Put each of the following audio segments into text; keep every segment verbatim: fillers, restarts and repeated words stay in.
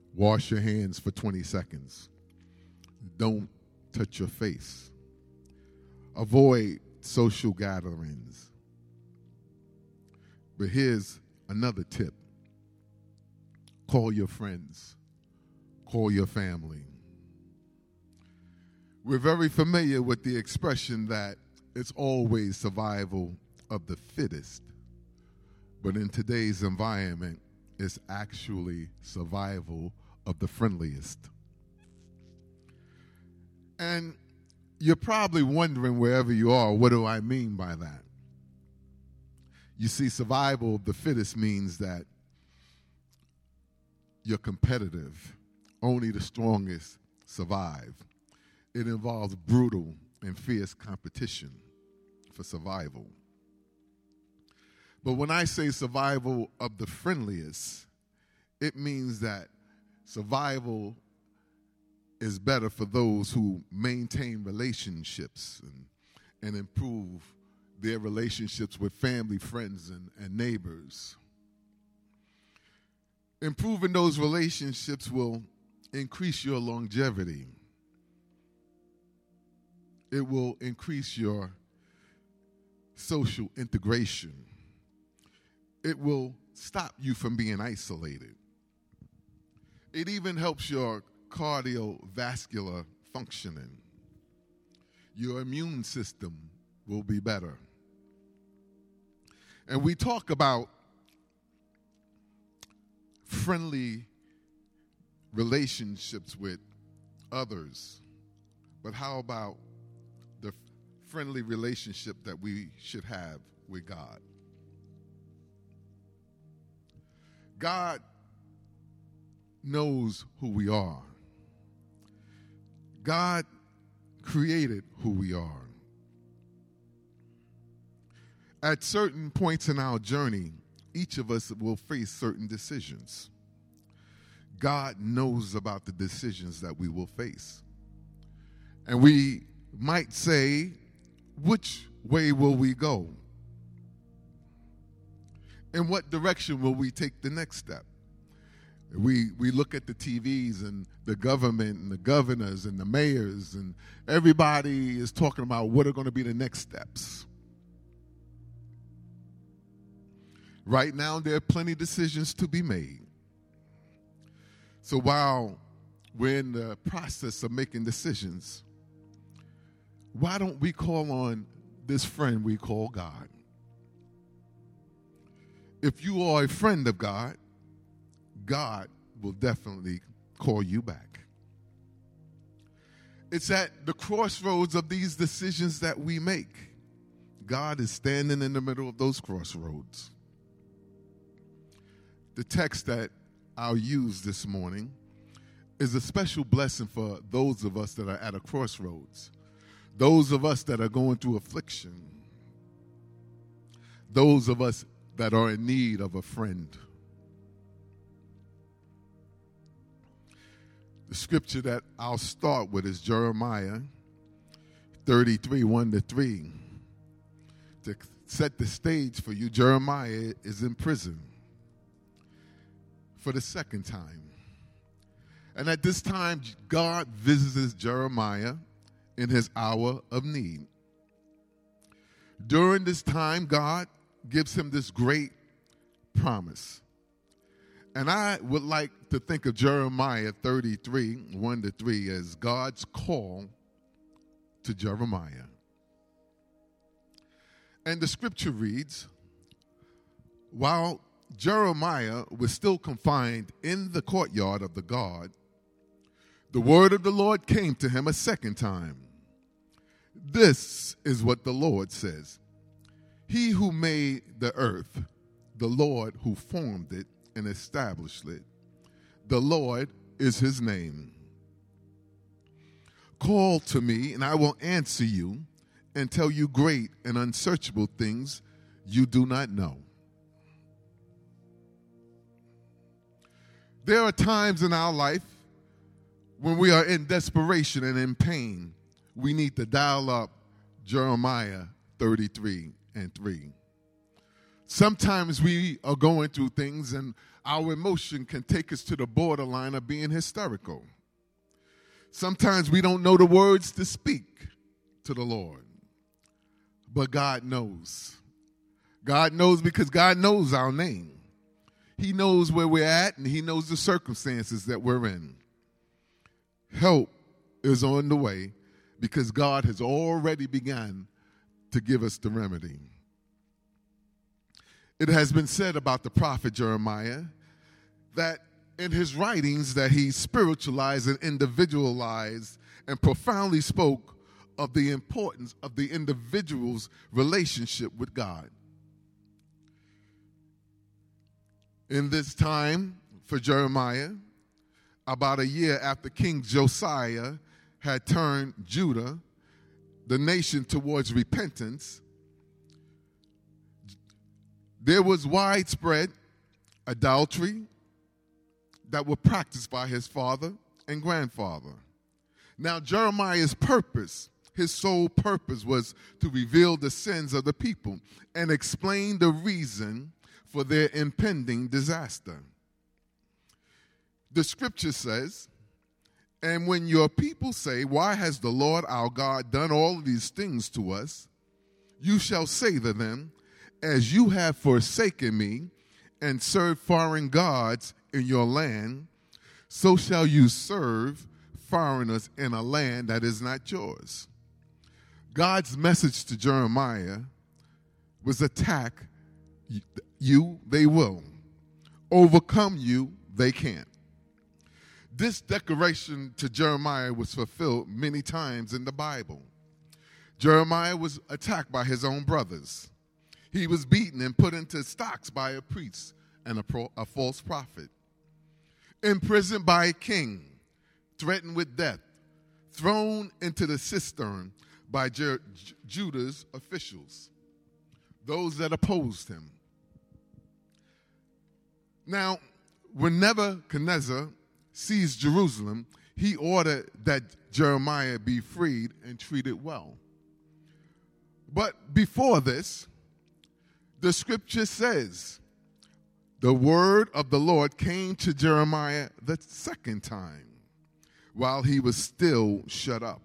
Wash your hands for twenty seconds. Don't touch your face. Avoid social gatherings. But here's another tip. Call your friends. Call your family. We're very familiar with the expression that it's always survival of the fittest. But in today's environment, it's actually survival of the friendliest. And you're probably wondering wherever you are, what do I mean by that? You see, survival of the fittest means that you're competitive. Only the strongest survive. It involves brutal and fierce competition for survival. But when I say survival of the friendliest, it means that survival is better for those who maintain relationships and, and improve their relationships with family, friends, and, and neighbors. Improving those relationships will increase your longevity. It will increase your social integration. It will stop you from being isolated. It even helps your cardiovascular functioning. Your immune system will be better. And we talk about friendly relationships with others, but how about the friendly relationship that we should have with God? God knows who we are. God created who we are. At certain points in our journey, each of us will face certain decisions. God knows about the decisions that we will face. And we might say, which way will we go? In what direction will we take the next step? We we look at the T Vs and the government and the governors and the mayors, and everybody is talking about what are going to be the next steps. Right now, there are plenty of decisions to be made. So while we're in the process of making decisions, why don't we call on this friend we call God? If you are a friend of God, God will definitely call you back. It's at the crossroads of these decisions that we make. God is standing in the middle of those crossroads. The text that I'll use this morning is a special blessing for those of us that are at a crossroads, those of us that are going through affliction, those of us that are in need of a friend. The scripture that I'll start with is Jeremiah thirty-three, one to three. To set the stage for you, Jeremiah is in prison for the second time. And at this time, God visits Jeremiah in his hour of need. During this time, God gives him this great promise. And I would like to think of Jeremiah thirty-three, one to three as God's call to Jeremiah. And the scripture reads, while Jeremiah was still confined in the courtyard of the guard, the word of the Lord came to him a second time. This is what the Lord says. He who made the earth, the Lord who formed it and established it, the Lord is his name. Call to me, and I will answer you and tell you great and unsearchable things you do not know. There are times in our life when we are in desperation and in pain. We need to dial up Jeremiah thirty-three and three. Sometimes we are going through things and our emotion can take us to the borderline of being hysterical. Sometimes we don't know the words to speak to the Lord. But God knows. God knows because God knows our name. He knows where we're at and he knows the circumstances that we're in. Help is on the way because God has already begun to give us the remedy. It has been said about the prophet Jeremiah that in his writings that he spiritualized and individualized and profoundly spoke of the importance of the individual's relationship with God. In this time for Jeremiah, about a year after King Josiah had turned Judah, the nation, towards repentance, there was widespread adultery that were practiced by his father and grandfather. Now, Jeremiah's purpose, his sole purpose, was to reveal the sins of the people and explain the reason for their impending disaster. The scripture says, "And when your people say, 'Why has the Lord our God done all of these things to us?' you shall say to them, 'As you have forsaken me and served foreign gods in your land, so shall you serve foreigners in a land that is not yours.'" God's message to Jeremiah was attack you, they will. Overcome you, they can't. This declaration to Jeremiah was fulfilled many times in the Bible. Jeremiah was attacked by his own brothers. He was beaten and put into stocks by a priest and a, pro, a false prophet. Imprisoned by a king, threatened with death, thrown into the cistern by Jer- J- Judah's officials, those that opposed him. Now, when Nebuchadnezzar seized Jerusalem, he ordered that Jeremiah be freed and treated well. But before this, the scripture says, the word of the Lord came to Jeremiah the second time while he was still shut up.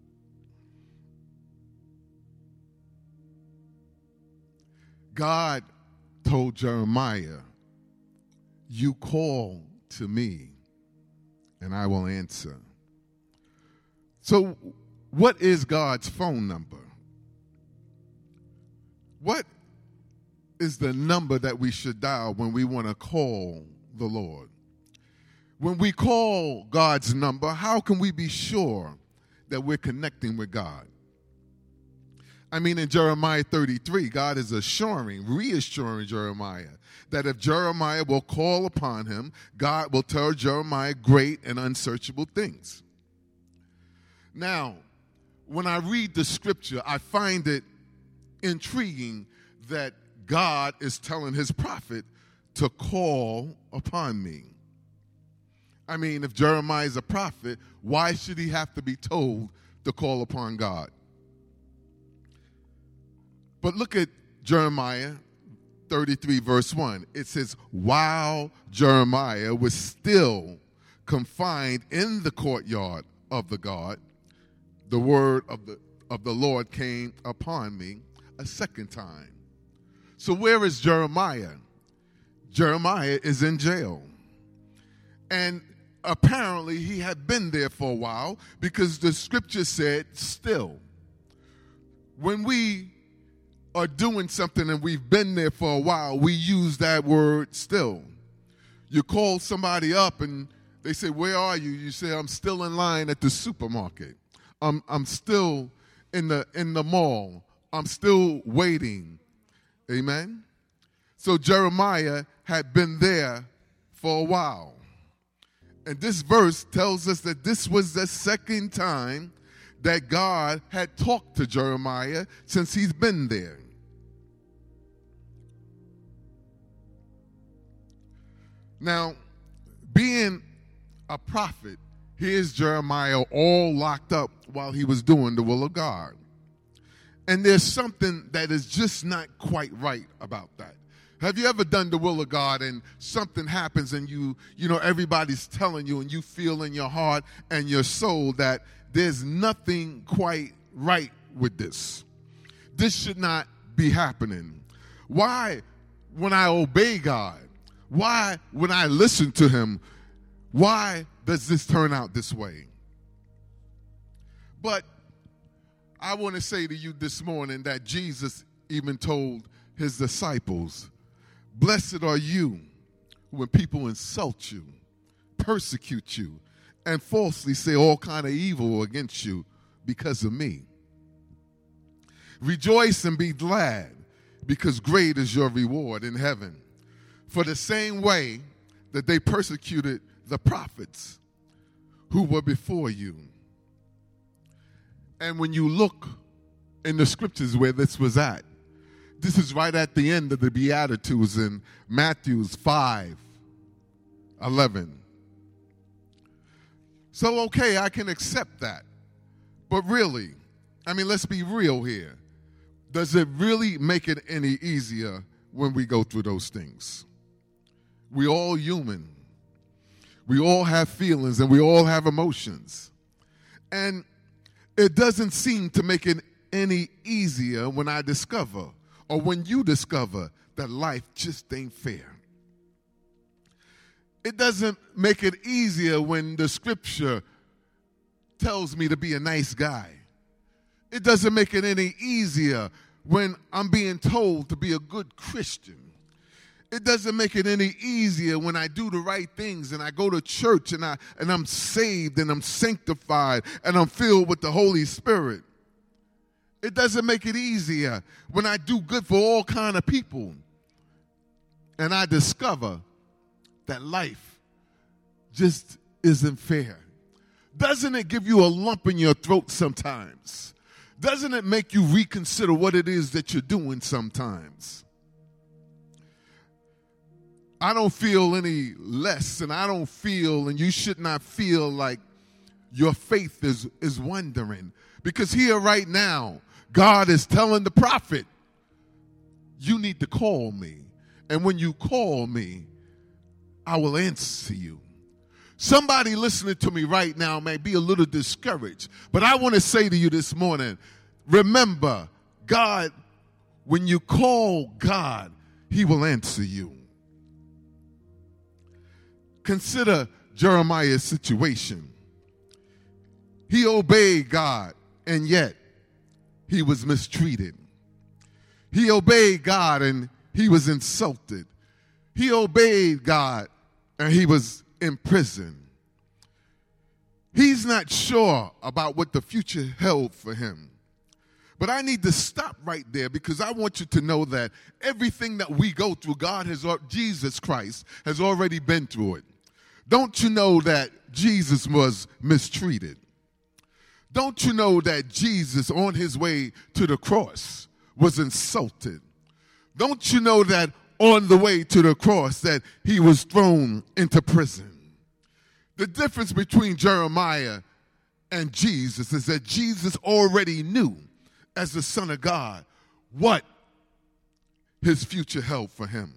God told Jeremiah, "You call to me and I will answer." So what is God's phone number? What is the number that we should dial when we want to call the Lord? When we call God's number, how can we be sure that we're connecting with God? I mean, in Jeremiah thirty-three, God is assuring, reassuring Jeremiah that if Jeremiah will call upon him, God will tell Jeremiah great and unsearchable things. Now, when I read the scripture, I find it intriguing that God is telling his prophet to call upon me. I mean, if Jeremiah is a prophet, why should he have to be told to call upon God? But look at Jeremiah thirty-three, verse one. It says, while Jeremiah was still confined in the courtyard of the guard, the word of the, of the Lord came upon me a second time. So where is Jeremiah? Jeremiah is in jail. And apparently he had been there for a while because the scripture said still. When we are doing something and we've been there for a while, we use that word still. You call somebody up and they say, where are you? You say, I'm still in line at the supermarket. I'm, I'm still in the, in the mall. I'm still waiting. Amen? So Jeremiah had been there for a while. And this verse tells us that this was the second time that God had talked to Jeremiah since he's been there. Now, being a prophet, here's Jeremiah all locked up while he was doing the will of God. And there's something that is just not quite right about that. Have you ever done the will of God and something happens and you, you know, everybody's telling you and you feel in your heart and your soul that there's nothing quite right with this. This should not be happening. Why, when I obey God, why, when I listen to him, why does this turn out this way? But I want to say to you this morning that Jesus even told his disciples, blessed are you when people insult you, persecute you, and falsely say all kind of evil against you because of me. Rejoice and be glad, because great is your reward in heaven. For the same way that they persecuted the prophets who were before you. And when you look in the scriptures where this was at, this is right at the end of the Beatitudes in Matthew five eleven. So, okay, I can accept that. But really, I mean, let's be real here. Does it really make it any easier when we go through those things? We all human. We all have feelings and we all have emotions. And it doesn't seem to make it any easier when I discover, or when you discover, that life just ain't fair. It doesn't make it easier when the scripture tells me to be a nice guy. It doesn't make it any easier when I'm being told to be a good Christian. It doesn't make it any easier when I do the right things and I go to church and, I, and I'm saved and I'm sanctified and I'm filled with the Holy Spirit. It doesn't make it easier when I do good for all kind of people and I discover that life just isn't fair. Doesn't it give you a lump in your throat sometimes? Doesn't it make you reconsider what it is that you're doing sometimes? I don't feel any less, and I don't feel, and you should not feel like your faith is, is wandering. Because here right now, God is telling the prophet, you need to call me. And when you call me, I will answer you. Somebody listening to me right now may be a little discouraged, but I want to say to you this morning, remember, God, when you call God, he will answer you. Consider Jeremiah's situation. He obeyed God, and yet he was mistreated. He obeyed God, and he was insulted. He obeyed God, and he was in prison. He's not sure about what the future held for him. But I need to stop right there because I want you to know that everything that we go through, God has, Jesus Christ has already been through it. Don't you know that Jesus was mistreated? Don't you know that Jesus on his way to the cross was insulted? Don't you know that on the way to the cross that he was thrown into prison? The difference between Jeremiah and Jesus is that Jesus already knew as the Son of God what his future held for him.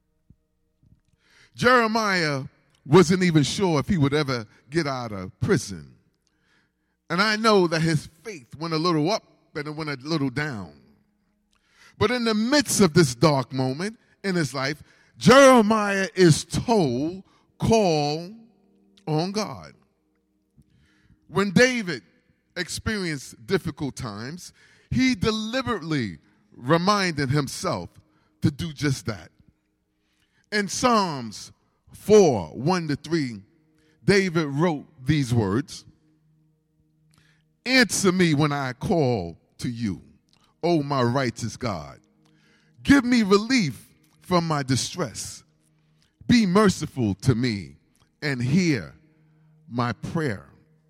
Jeremiah wasn't even sure if he would ever get out of prison. And I know that his faith went a little up and it went a little down. But in the midst of this dark moment in his life, Jeremiah is told, call on God. When David experienced difficult times, he deliberately reminded himself to do just that. In Psalms four, one to three, David wrote these words, answer me when I call to you, O my righteous God. Give me relief from my distress. Be merciful to me and hear my prayer.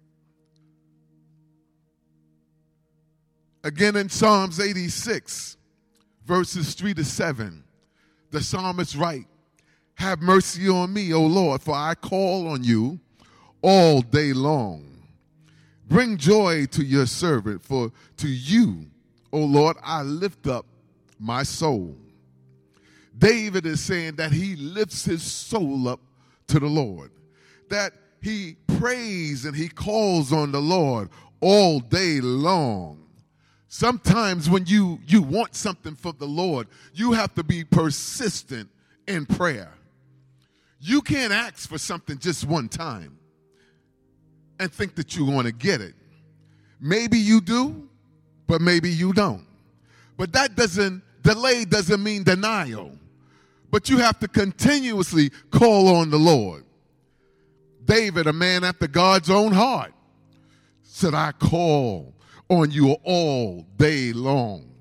Again in Psalms eighty-six, verses three to seven, the psalmist writes, have mercy on me, O Lord, for I call on you all day long. Bring joy to your servant, for to you, O Lord, I lift up my soul. David is saying that he lifts his soul up to the Lord, that he prays and he calls on the Lord all day long. Sometimes when you, you want something from the Lord, you have to be persistent in prayer. You can't ask for something just one time and think that you're going to get it. Maybe you do, but maybe you don't. But that doesn't, delay doesn't mean denial. But you have to continuously call on the Lord. David, a man after God's own heart, said, I call on you all day long.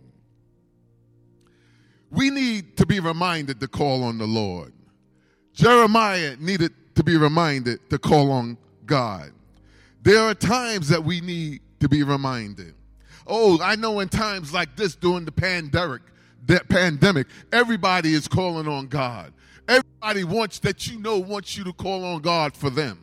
We need to be reminded to call on the Lord. Jeremiah needed to be reminded to call on God. There are times that we need to be reminded. Oh, I know in times like this during the pandemic, the pandemic, everybody is calling on God. Everybody wants that you know wants you to call on God for them.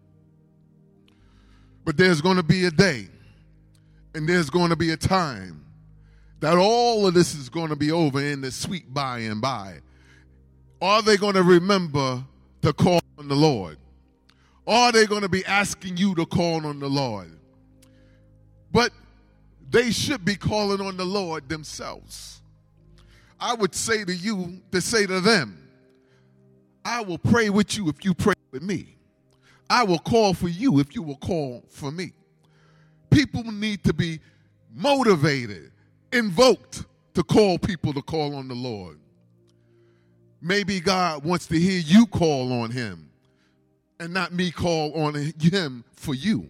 But there's going to be a day and there's going to be a time that all of this is going to be over in the sweet by and by. Are they going to remember to call on the Lord? Are they going to be asking you to call on the Lord? But they should be calling on the Lord themselves. I would say to you, to say to them, I will pray with you if you pray with me. I will call for you if you will call for me. People need to be motivated, invoked to call people to call on the Lord. Maybe God wants to hear you call on him and not me call on him for you.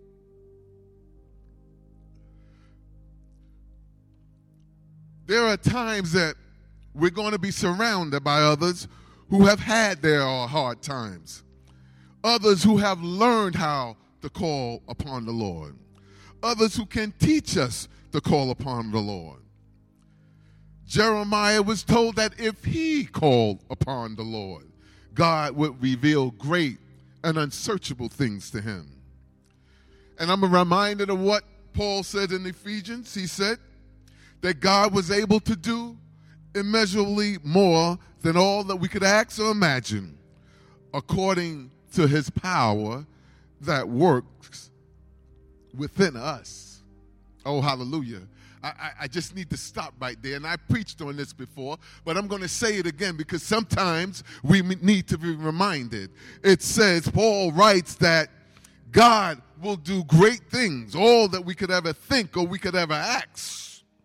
There are times that we're going to be surrounded by others who have had their hard times, others who have learned how to call upon the Lord, others who can teach us to call upon the Lord. Jeremiah was told that if he called upon the Lord, God would reveal great and unsearchable things to him. And I'm reminded of what Paul said in Ephesians. He said that God was able to do immeasurably more than all that we could ask or imagine, according to his power that works within us. Oh, hallelujah. I, I, I just need to stop right there. And I preached on this before, but I'm going to say it again because sometimes we need to be reminded. It says, Paul writes that God will do great things, all that we could ever think or we could ever ask,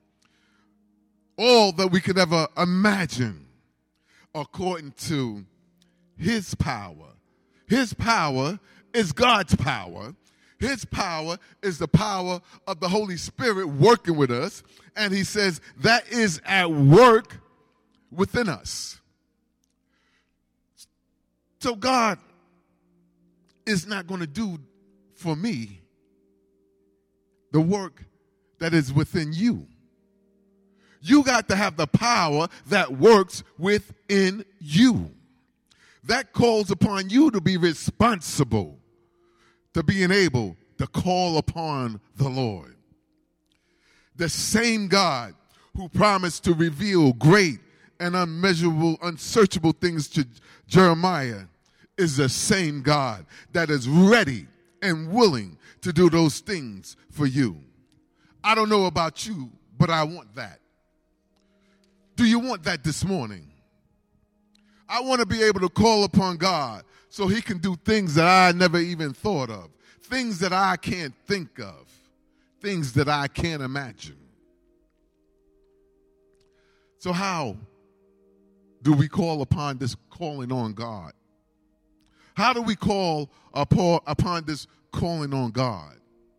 all that we could ever imagine, according to his power. His power is God's power. His power is the power of the Holy Spirit working with us. And he says that is at work within us. So God is not going to do for me the work that is within you. You got to have the power that works within you. That calls upon you to be responsible, to being able to call upon the Lord. The same God who promised to reveal great and unmeasurable, unsearchable things to Jeremiah is the same God that is ready and willing to do those things for you. I don't know about you, but I want that. Do you want that this morning? I want to be able to call upon God so he can do things that I never even thought of, things that I can't think of, things that I can't imagine. So how do we call upon this calling on God? How do we call upon this calling on God?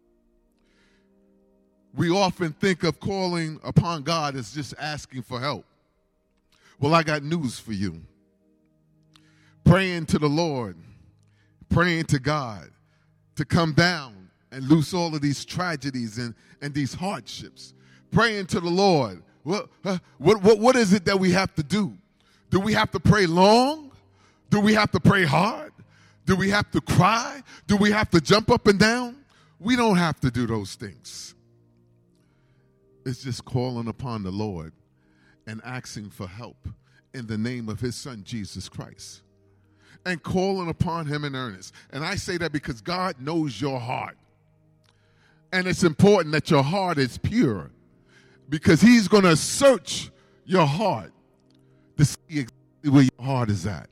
We often think of calling upon God as just asking for help. Well, I got news for you. Praying to the Lord, praying to God to come down and loose all of these tragedies and, and these hardships. Praying to the Lord. What, uh, what, what, what is it that we have to do? Do we have to pray long? Do we have to pray hard? Do we have to cry? Do we have to jump up and down? We don't have to do those things. It's just calling upon the Lord and asking for help in the name of his son, Jesus Christ, and calling upon him in earnest. And I say that because God knows your heart. And it's important that your heart is pure, because he's going to search your heart to see exactly where your heart is at.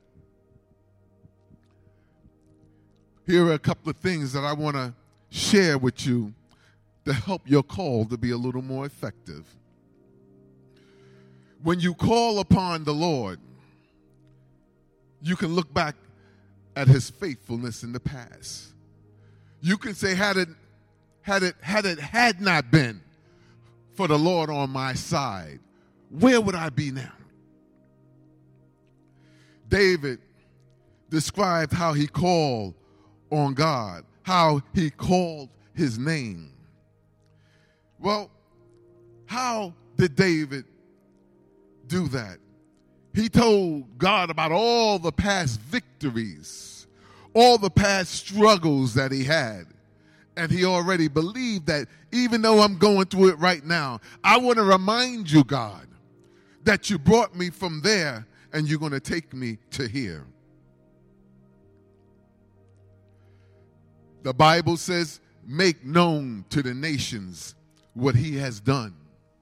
Here are a couple of things that I want to share with you to help your call to be a little more effective. When you call upon the Lord, you can look back at his faithfulness in the past. You can say, had it, had it, had it had not been for the Lord on my side, where would I be now? David described how he called on God, how he called his name. Well, how did David do that? He told God about all the past victories, all the past struggles that he had. And he already believed that even though I'm going through it right now, I want to remind you, God, that you brought me from there and you're going to take me to here. The Bible says, make known to the nations what he has done.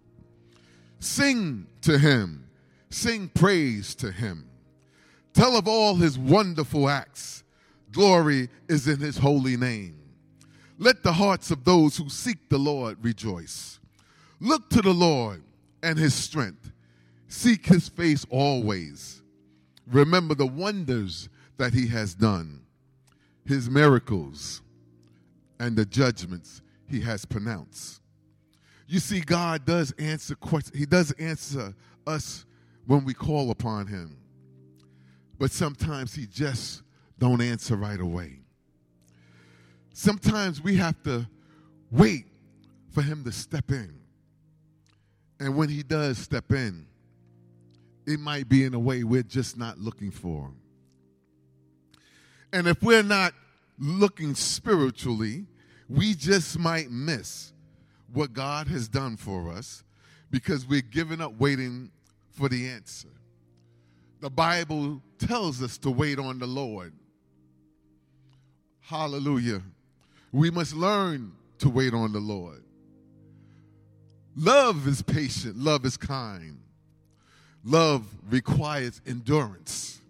Sing to him. Sing praise to him. Tell of all his wonderful acts. Glory is in his holy name. Let the hearts of those who seek the Lord rejoice. Look to the Lord and his strength. Seek his face always. Remember the wonders that he has done, his miracles, and the judgments he has pronounced. You see, God does answer questions. He does answer us when we call upon him. But sometimes he just don't answer right away. Sometimes we have to wait for him to step in. And when he does step in, it might be in a way we're just not looking for. And if we're not looking spiritually, we just might miss what God has done for us because we're giving up waiting for the answer. The Bible tells us to wait on the Lord. Hallelujah. We must learn to wait on the Lord. Love is patient. Love is kind. Love requires endurance.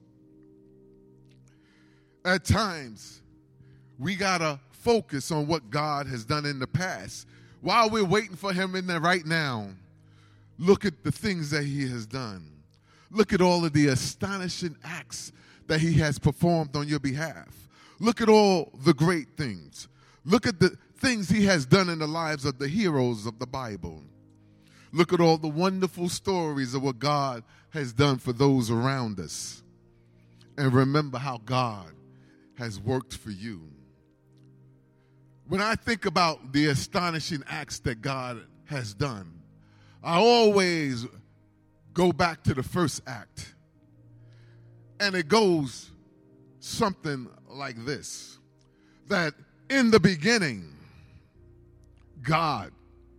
At times, we got to focus on what God has done in the past. While we're waiting for him in there right now, look at the things that he has done. Look at all of the astonishing acts that he has performed on your behalf. Look at all the great things. Look at the things he has done in the lives of the heroes of the Bible. Look at all the wonderful stories of what God has done for those around us. And remember how God has worked for you. When I think about the astonishing acts that God has done, I always go back to the first act. And it goes something like this, that in the beginning, God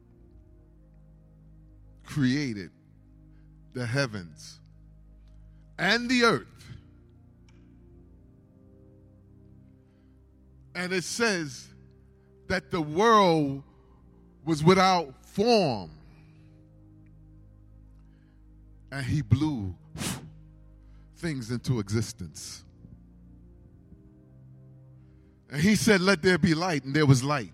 created the heavens and the earth. And it says that the world was without form. And he blew things into existence. And he said, let there be light, and there was light.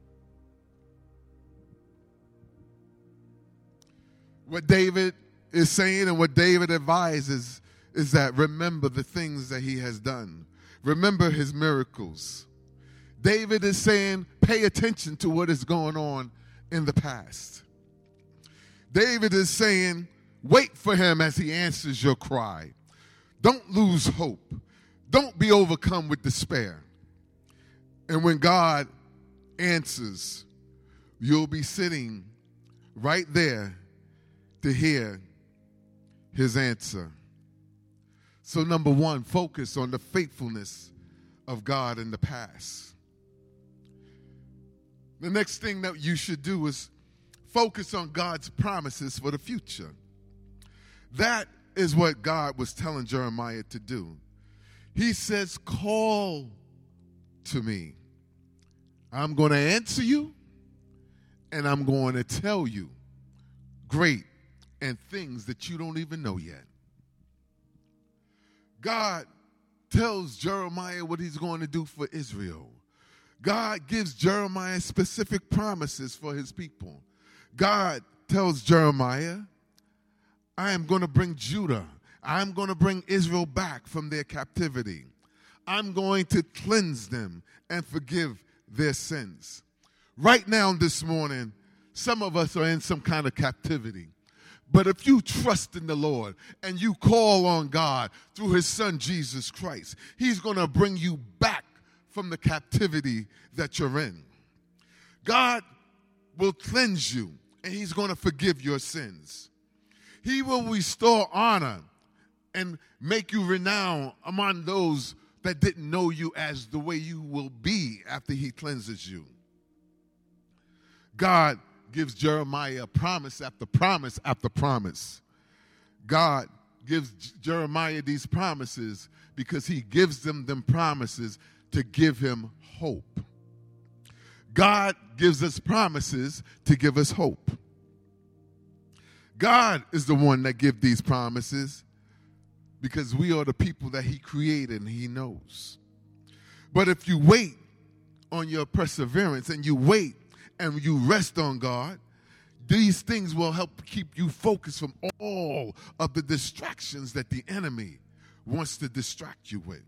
What David is saying and what David advises is that remember the things that he has done. Remember his miracles. David is saying, pay attention to what is going on in the past. David is saying, wait for him as he answers your cry. Don't lose hope. Don't be overcome with despair. And when God answers, you'll be sitting right there to hear his answer. So number one, focus on the faithfulness of God in the past. The next thing that you should do is focus on God's promises for the future. That is what God was telling Jeremiah to do. He says, call to me. I'm going to answer you, and I'm going to tell you great and things that you don't even know yet. God tells Jeremiah what he's going to do for Israel. God gives Jeremiah specific promises for his people. God tells Jeremiah, I am going to bring Judah. I'm going to bring Israel back from their captivity. I'm going to cleanse them and forgive their sins. Right now this morning, some of us are in some kind of captivity. But if you trust in the Lord and you call on God through his son Jesus Christ, he's going to bring you back from the captivity that you're in. God will cleanse you, and he's going to forgive your sins. He will restore honor and make you renowned among those that didn't know you as the way you will be after he cleanses you. God gives Jeremiah promise after promise after promise. God gives Jeremiah these promises because he gives them them promises to give him hope. God gives us promises to give us hope. God is the one that gives these promises because we are the people that he created and he knows. But if you wait on your perseverance and you wait and you rest on God, these things will help keep you focused from all of the distractions that the enemy wants to distract you with.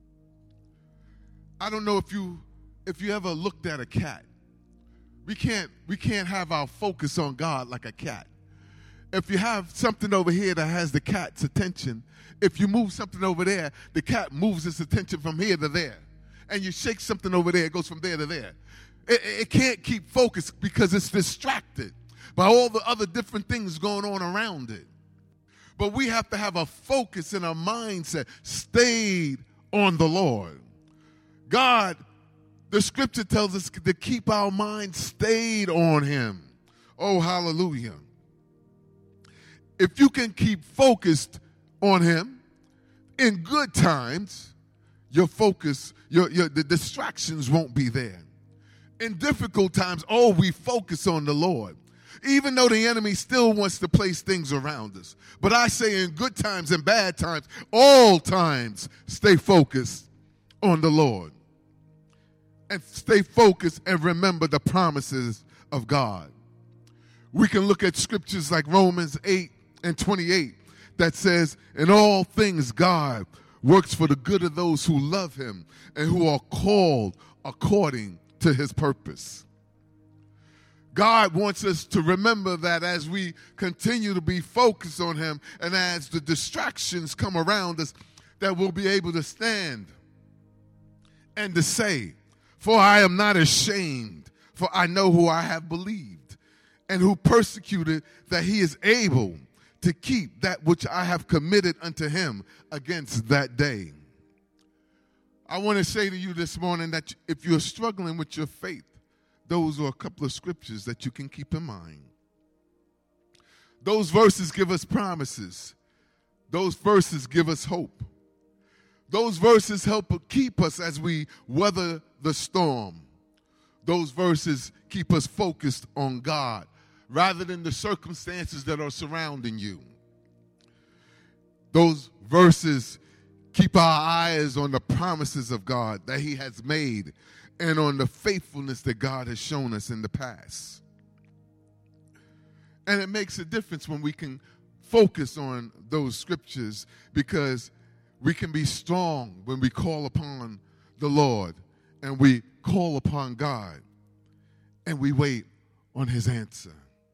I don't know if you if you ever looked at a cat. We can't we can't have our focus on God like a cat. If you have something over here that has the cat's attention, if you move something over there, the cat moves its attention from here to there. And you shake something over there, it goes from there to there. It, it can't keep focused because it's distracted by all the other different things going on around it. But we have to have a focus and a mindset stayed on the Lord. God, the scripture tells us to keep our mind stayed on him. Oh, hallelujah. If you can keep focused on him in good times, your focus, your, your the distractions won't be there. In difficult times, oh, we focus on the Lord. Even though the enemy still wants to place things around us. But I say in good times and bad times, all times, stay focused on the Lord. And stay focused and remember the promises of God. We can look at scriptures like Romans eight and twenty-eight that says, in all things God works for the good of those who love him and who are called according to his purpose. God wants us to remember that as we continue to be focused on him and as the distractions come around us, that we'll be able to stand and to say, for I am not ashamed, for I know who I have believed and who persecuted, that he is able to keep that which I have committed unto him against that day. I want to say to you this morning that if you're struggling with your faith, those are a couple of scriptures that you can keep in mind. Those verses give us promises. Those verses give us hope. Those verses help keep us as we weather the storm. Those verses keep us focused on God rather than the circumstances that are surrounding you. Those verses keep our eyes on the promises of God that he has made and on the faithfulness that God has shown us in the past. And it makes a difference when we can focus on those scriptures because we can be strong when we call upon the Lord and we call upon God and we wait on his answer.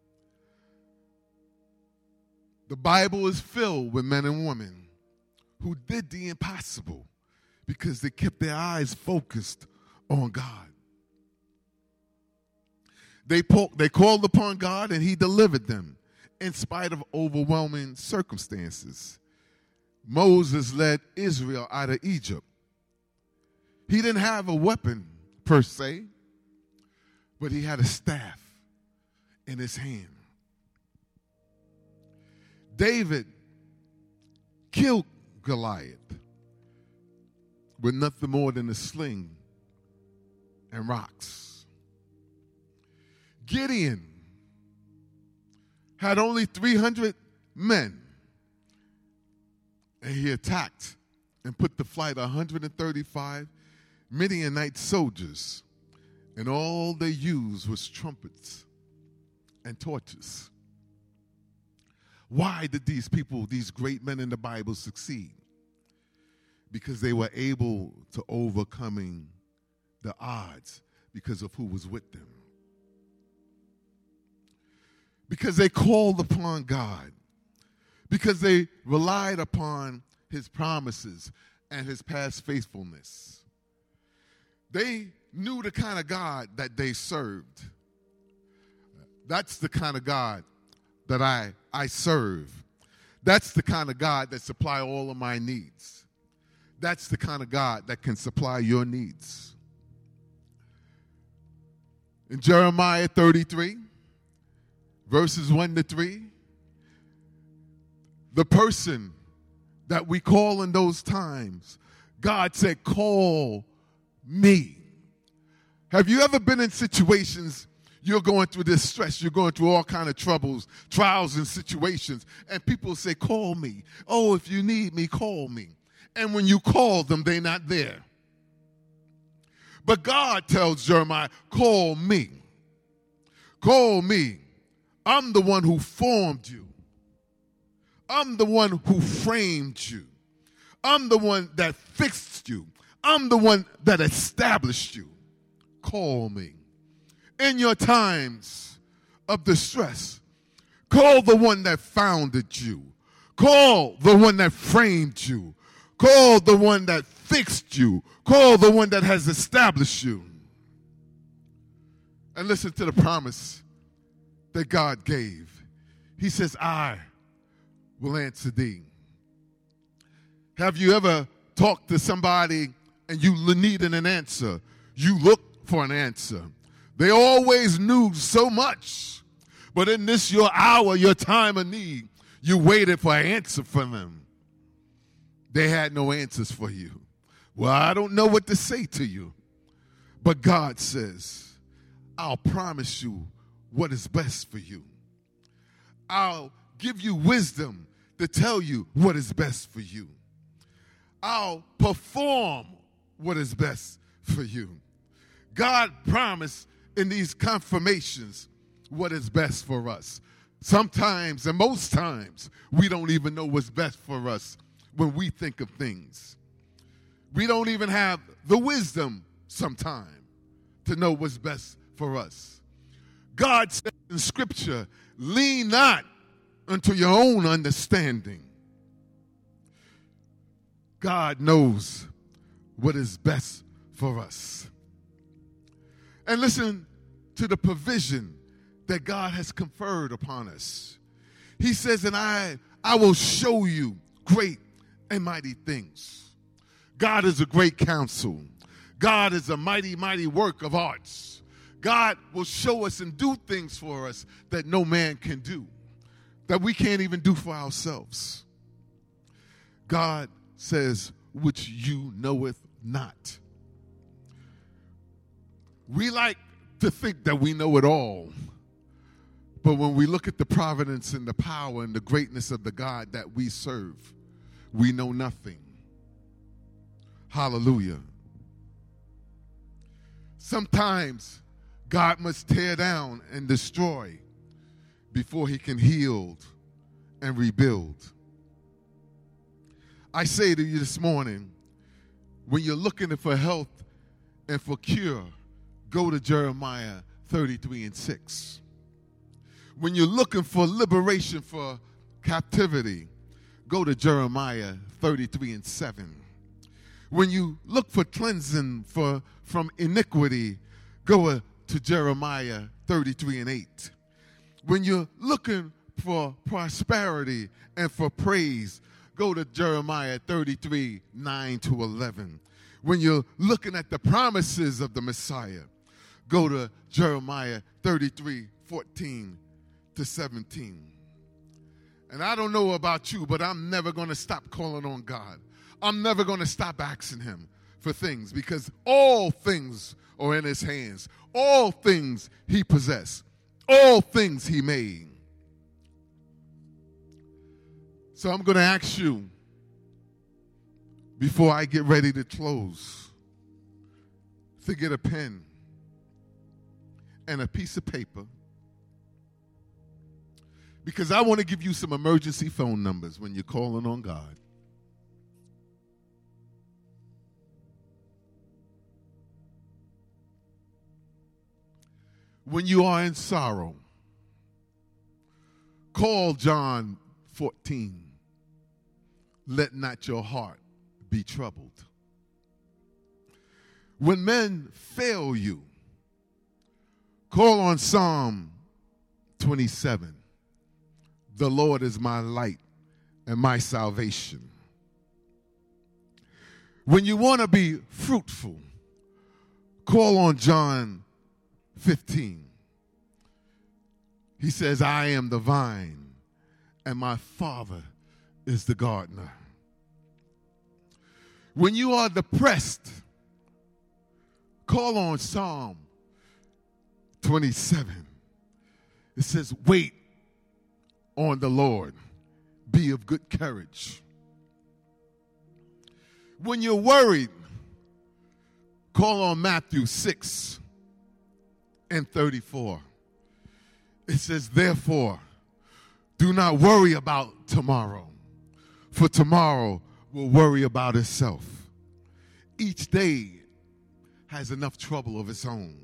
The Bible is filled with men and women who did the impossible because they kept their eyes focused on God. They, po- they called upon God and he delivered them in spite of overwhelming circumstances. Moses led Israel out of Egypt. He didn't have a weapon per se, but he had a staff in his hand. David killed Goliath with nothing more than a sling and rocks. Gideon had only three hundred men, and he attacked and put to flight one hundred thirty-five Midianite soldiers, and all they used was trumpets and torches. Why did these people, these great men in the Bible, succeed? Because they were able to overcoming the odds because of who was with them. Because they called upon God. Because they relied upon his promises and his past faithfulness. They knew the kind of God that they served. That's the kind of God that I, I serve. That's the kind of God that supply all of my needs. That's the kind of God that can supply your needs. In Jeremiah thirty-three, verses one to three, the person that we call in those times, God said, call me. Have you ever been in situations you're going through this stress, you're going through all kind of troubles, trials and situations, and people say, call me. Oh, if you need me, call me. And when you call them, they're not there. But God tells Jeremiah, call me. Call me. I'm the one who formed you. I'm the one who framed you. I'm the one that fixed you. I'm the one that established you. Call me. In your times of distress, call the one that founded you. Call the one that framed you. Call the one that fixed you. Call the one that has established you. And listen to the promise that God gave. He says, I will answer thee. Have you ever talked to somebody and you needed an answer? You looked for an answer. They always knew so much, but in this your hour, your time of need, you waited for an answer from them. They had no answers for you. Well, I don't know what to say to you, but God says, I'll promise you what is best for you. I'll give you wisdom to tell you what is best for you. I'll perform what is best for you. God promised in these confirmations what is best for us. Sometimes, and most times, we don't even know what's best for us when we think of things. We don't even have the wisdom sometimes to know what's best for us. God says in Scripture, lean not unto your own understanding. God knows what is best for us. And listen to the provision that God has conferred upon us. He says, and I, I will show you great and mighty things. God is a great counsel. God is a mighty, mighty work of arts. God will show us and do things for us that no man can do, that we can't even do for ourselves. God says, which you knoweth not. We like to think that we know it all. But when we look at the providence and the power and the greatness of the God that we serve, we know nothing. Hallelujah. Sometimes God must tear down and destroy before he can heal and rebuild. I say to you this morning, when you're looking for health and for cure, go to Jeremiah thirty-three and six. When you're looking for liberation for captivity, go to Jeremiah thirty-three and seven. When you look for cleansing for, from iniquity, go to Jeremiah thirty-three and eight. When you're looking for prosperity and for praise, go to Jeremiah thirty-three, nine to eleven. When you're looking at the promises of the Messiah, go to Jeremiah thirty-three, fourteen to seventeen. And I don't know about you, but I'm never going to stop calling on God. I'm never going to stop asking him for things, because all things are in his hands. All things he possessed. All things he made. So I'm going to ask you, before I get ready to close, to get a pen and a piece of paper, because I want to give you some emergency phone numbers when you're calling on God. When you are in sorrow, call John fourteen. Let not your heart be troubled. When men fail you, call on Psalm twenty-seven. The Lord is my light and my salvation. When you want to be fruitful, call on John fifteen. He says, I am the vine, and my Father is the gardener. When you are depressed, call on Psalm twenty-seven. It says, wait on the Lord. Be of good courage. When you're worried, call on Matthew six and thirty-four. It says, therefore, do not worry about tomorrow, for tomorrow will worry about itself. Each day has enough trouble of its own.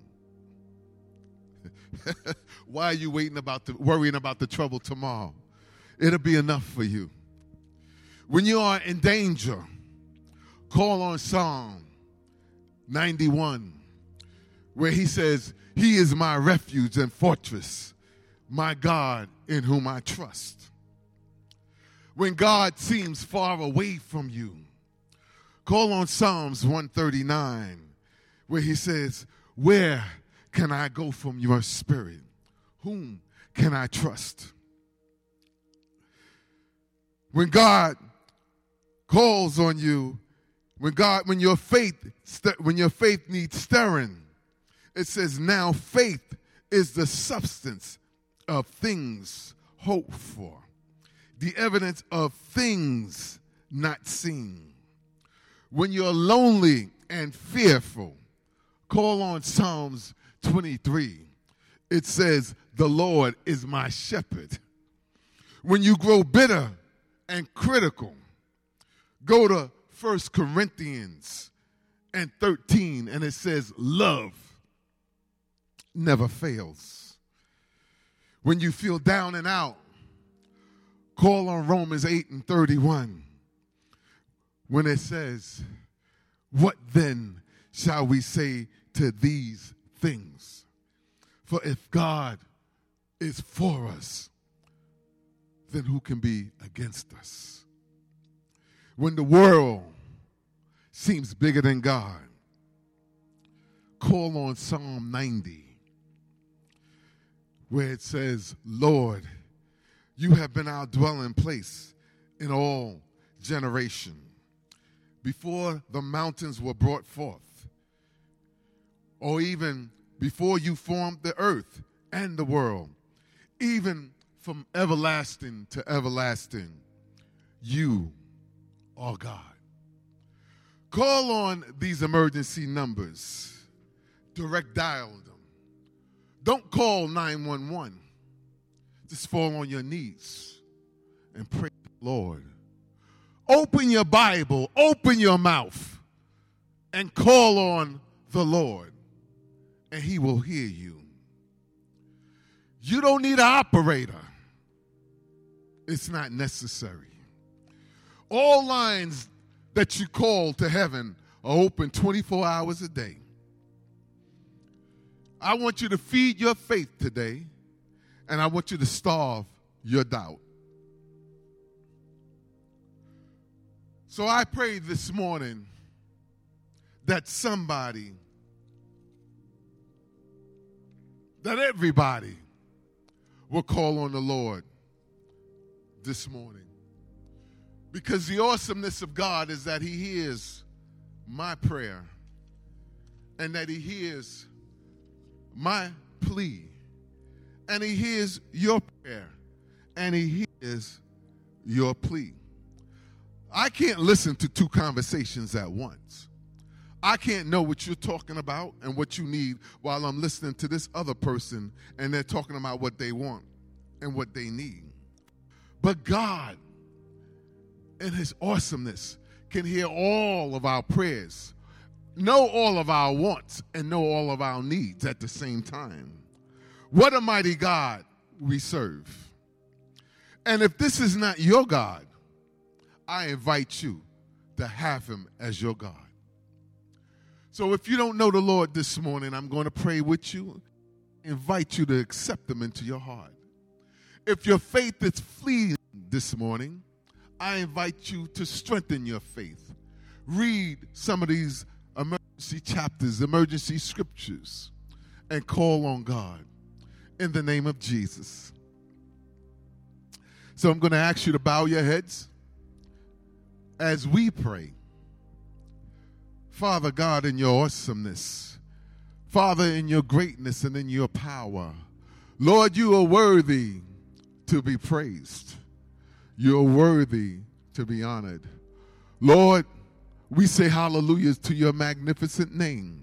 Why are you waiting about the, worrying about the trouble tomorrow? It'll be enough for you. When you are in danger, call on Psalm ninety-one, where he says, he is my refuge and fortress, my God in whom I trust. When God seems far away from you, call on Psalms one thirty-nine, where he says, where can I go from your spirit? Whom can I trust? When God calls on you, when God, when your faith, when your faith needs stirring, it says, now faith is the substance of things hoped for, the evidence of things not seen. When you're lonely and fearful, call on Psalms twenty-three. It says, the Lord is my shepherd. When you grow bitter and critical, go to First Corinthians and thirteen, and it says, love never fails. When you feel down and out, call on Romans eight and thirty-one, when it says, what then shall we say to these things? For if God is for us, then who can be against us? When the world seems bigger than God, call on Psalm ninety, where it says, Lord, you have been our dwelling place in all generation. Before the mountains were brought forth, or even before you formed the earth and the world, even from everlasting to everlasting, you are God. Call on these emergency numbers. Direct dial them. Don't call nine one one. Just fall on your knees and pray to the Lord. Open your Bible, open your mouth, and call on the Lord, and he will hear you. You don't need an operator. It's not necessary. All lines that you call to heaven are open twenty-four hours a day. I want you to feed your faith today, and I want you to starve your doubt. So I pray this morning that somebody, that everybody will call on the Lord this morning. Because the awesomeness of God is that he hears my prayer and that he hears my plea and he hears your prayer and he hears your plea. I can't listen to two conversations at once. I can't know what you're talking about and what you need while I'm listening to this other person and they're talking about what they want and what they need. But God, in his awesomeness, can hear all of our prayers, know all of our wants, and know all of our needs at the same time. What a mighty God we serve. And if this is not your God, I invite you to have him as your God. So if you don't know the Lord this morning, I'm going to pray with you, invite you to accept him into your heart. If your faith is fleeting this morning, I invite you to strengthen your faith. Read some of these emergency chapters, emergency scriptures, and call on God in the name of Jesus. So I'm going to ask you to bow your heads as we pray. Father God, in your awesomeness, Father, in your greatness and in your power, Lord, you are worthy to be praised. You're worthy to be honored. Lord, we say hallelujah to your magnificent name.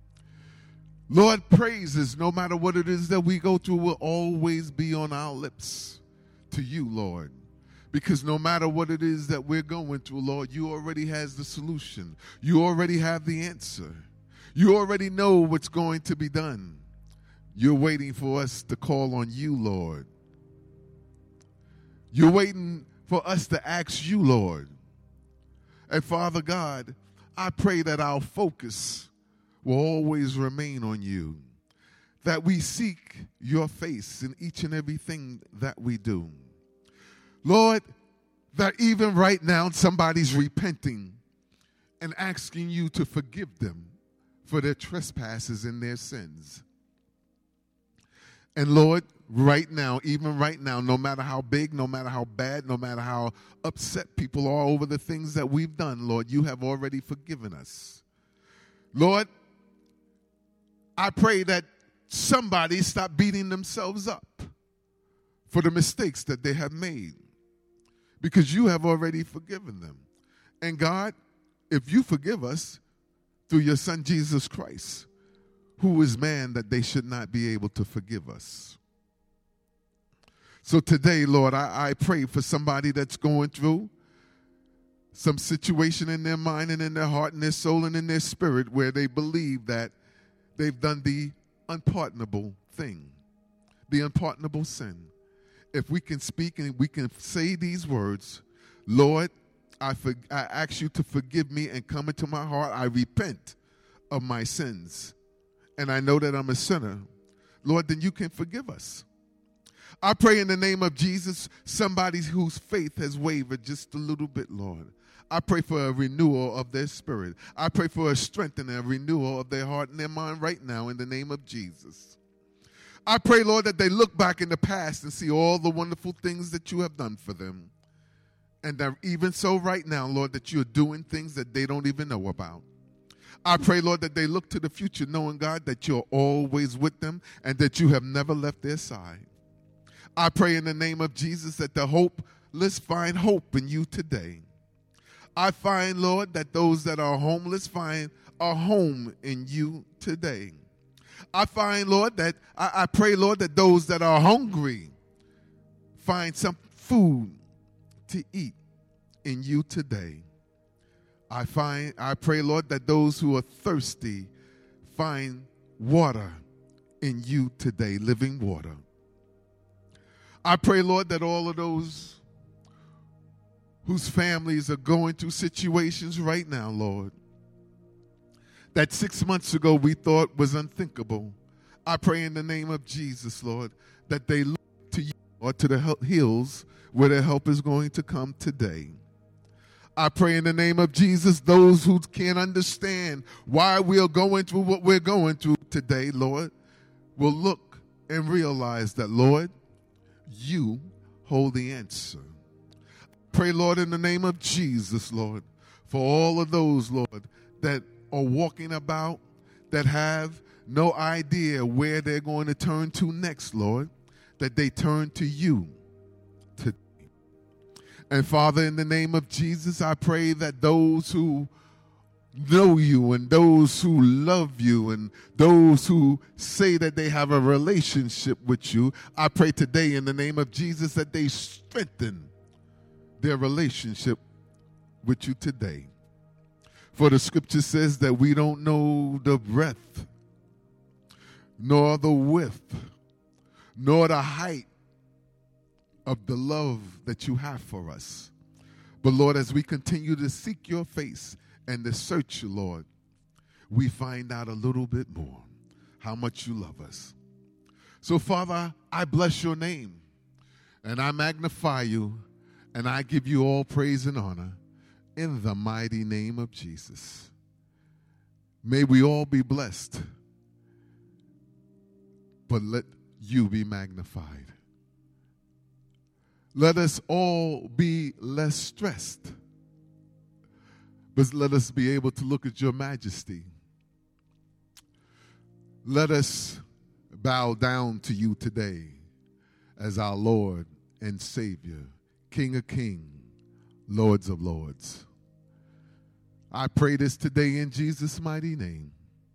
Lord, praises, no matter what it is that we go through, will always be on our lips to you, Lord. Because no matter what it is that we're going through, Lord, you already has the solution. You already have the answer. You already know what's going to be done. You're waiting for us to call on you, Lord. You're waiting for us to ask you, Lord. And Father God, I pray that our focus will always remain on you, that we seek your face in each and everything that we do. Lord, that even right now somebody's repenting and asking you to forgive them for their trespasses and their sins. And Lord, right now, even right now, no matter how big, no matter how bad, no matter how upset people are over the things that we've done, Lord, you have already forgiven us. Lord, I pray that somebody stop beating themselves up for the mistakes that they have made, because you have already forgiven them. And God, if you forgive us through your Son Jesus Christ, who is man that they should not be able to forgive us? So today, Lord, I, I pray for somebody that's going through some situation in their mind and in their heart and their soul and in their spirit where they believe that they've done the unpardonable thing, the unpardonable sin. If we can speak and we can say these words, Lord, I, for, I ask you to forgive me and come into my heart. I repent of my sins. And I know that I'm a sinner. Lord, then you can forgive us. I pray in the name of Jesus, somebody whose faith has wavered just a little bit, Lord. I pray for a renewal of their spirit. I pray for a strengthening, a renewal of their heart and their mind right now in the name of Jesus. I pray, Lord, that they look back in the past and see all the wonderful things that you have done for them. And that even so right now, Lord, that you're doing things that they don't even know about. I pray, Lord, that they look to the future knowing, God, that you're always with them and that you have never left their side. I pray in the name of Jesus that the hopeless find hope in you today. I find, Lord, that those that are homeless find a home in you today. I find, Lord, that I, I pray, Lord, that those that are hungry find some food to eat in you today. I find, I pray, Lord, that those who are thirsty find water in you today, living water. I pray, Lord, that all of those whose families are going through situations right now, Lord, that six months ago we thought was unthinkable. I pray in the name of Jesus, Lord, that they look to you or to the hills where their help is going to come today. I pray in the name of Jesus, those who can't understand why we're going through what we're going through today, Lord, will look and realize that, Lord, you hold the answer. pray, Lord, in the name of Jesus, Lord, for all of those, Lord, that are walking about, that have no idea where they're going to turn to next, Lord, that they turn to you today. And Father, in the name of Jesus, I pray that those who know you and those who love you and those who say that they have a relationship with you, I pray today in the name of Jesus that they strengthen their relationship with you today. For the scripture says that we don't know the breadth, nor the width, nor the height of the love that you have for us. But Lord, as we continue to seek your face and to search you, Lord, we find out a little bit more how much you love us. So, Father, I bless your name, and I magnify you, and I give you all praise and honor in the mighty name of Jesus. May we all be blessed, but let you be magnified. Let us all be less stressed, but let us be able to look at your majesty. Let us bow down to you today as our Lord and Savior, King of kings, Lords of lords. I pray this today in Jesus' mighty name.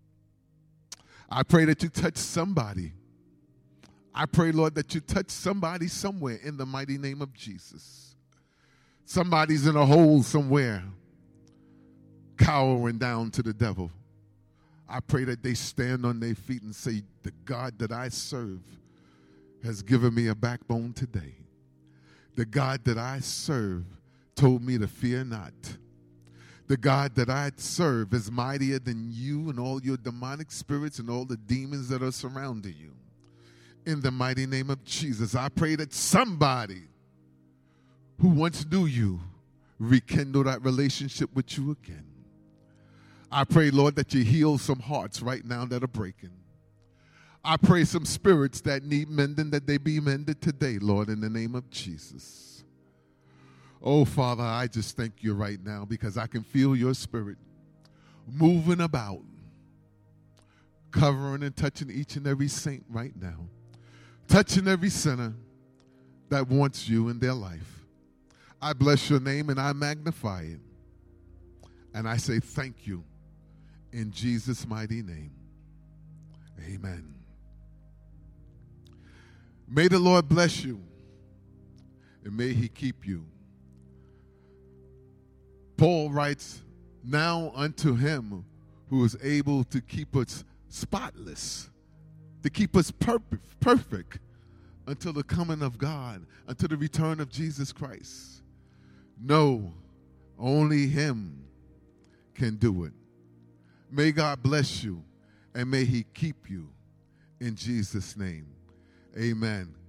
I pray that you touch somebody. I pray, Lord, that you touch somebody somewhere in the mighty name of Jesus. Somebody's in a hole somewhere, cowering down to the devil. I pray that they stand on their feet and say, the God that I serve has given me a backbone today. The God that I serve told me to fear not. The God that I serve is mightier than you and all your demonic spirits and all the demons that are surrounding you. In the mighty name of Jesus, I pray that somebody who once knew you rekindle that relationship with you again. I pray, Lord, that you heal some hearts right now that are breaking. I pray some spirits that need mending, that they be mended today, Lord, in the name of Jesus. Oh, Father, I just thank you right now because I can feel your spirit moving about, covering and touching each and every saint right now, touching every sinner that wants you in their life. I bless your name and I magnify it. And I say thank you in Jesus' mighty name. Amen. May the Lord bless you and may he keep you. Paul writes, now unto him who is able to keep us spotless, to keep us perfect, perfect until the coming of God, until the return of Jesus Christ. No, only him can do it. May God bless you and may he keep you in Jesus' name. Amen.